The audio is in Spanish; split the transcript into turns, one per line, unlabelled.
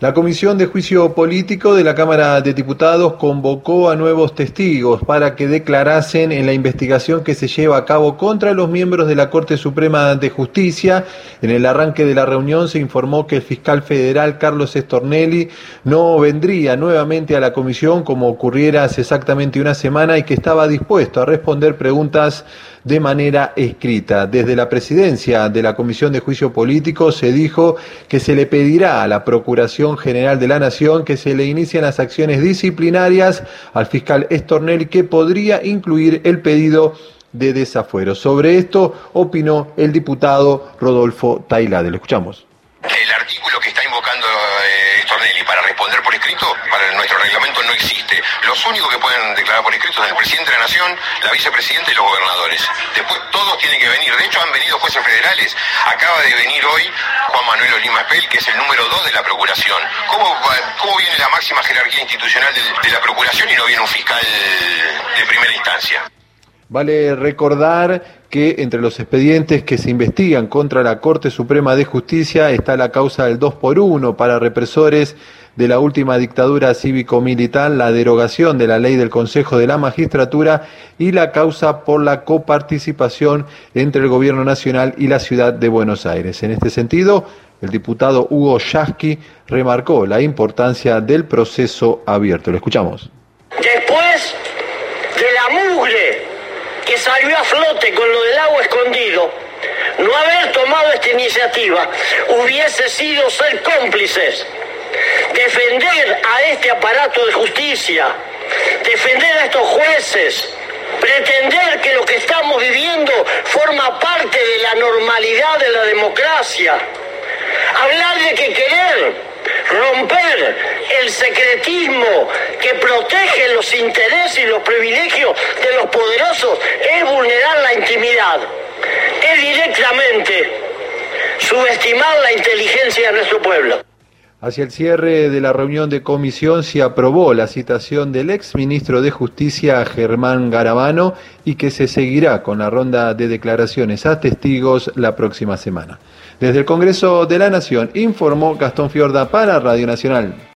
La Comisión de Juicio Político de la Cámara de Diputados convocó a nuevos testigos para que declarasen en la investigación que se lleva a cabo contra los miembros de la Corte Suprema de Justicia. En el arranque de la reunión se informó que el fiscal federal Carlos Stornelli no vendría nuevamente a la comisión como ocurriera hace exactamente una semana y que estaba dispuesto a responder preguntas de manera escrita. Desde la presidencia de la Comisión de Juicio Político se dijo que se le pedirá a la Procuración General de la Nación que se le inicien las acciones disciplinarias al fiscal Stornelli, que podría incluir el pedido de desafuero. Sobre esto opinó el diputado Rodolfo Tailade. Lo escuchamos.
El artículo que está invocando Stornelli para responder por escrito, para nuestro reglamento no existe. Los únicos que pueden declarar por escrito son el presidente de la Nación, la vicepresidenta y los gobernadores. Después todos tienen que venir. De hecho han venido jueces federales. Acaba de venir hoy Juan Manuel Olima Espel, que es el número 2 de la Procuración. ¿Cómo viene la máxima jerarquía institucional de la Procuración y no viene un fiscal de primera instancia?
Vale recordar que entre los expedientes que se investigan contra la Corte Suprema de Justicia está la causa del 2x1 para represores de la última dictadura cívico-militar, la derogación de la ley del Consejo de la Magistratura y la causa por la coparticipación entre el Gobierno Nacional y la Ciudad de Buenos Aires. En este sentido, el diputado Hugo Yasky remarcó la importancia del proceso abierto. Lo escuchamos.
Después de la mugre que salió a flote con lo del agua escondido, no haber tomado esta iniciativa hubiese sido ser cómplices, defender a este aparato de justicia, defender a estos jueces, pretender que lo que estamos viviendo forma parte de la normalidad de la democracia, hablar de que querer romper el secretismo que protege los intereses y los privilegios de los poderosos es vulnerar la intimidad, es directamente subestimar la inteligencia de nuestro pueblo.
Hacia el cierre de la reunión de comisión se aprobó la citación del exministro de Justicia Germán Garabano y que se seguirá con la ronda de declaraciones a testigos la próxima semana. Desde el Congreso de la Nación informó Gastón Fiorda para Radio Nacional.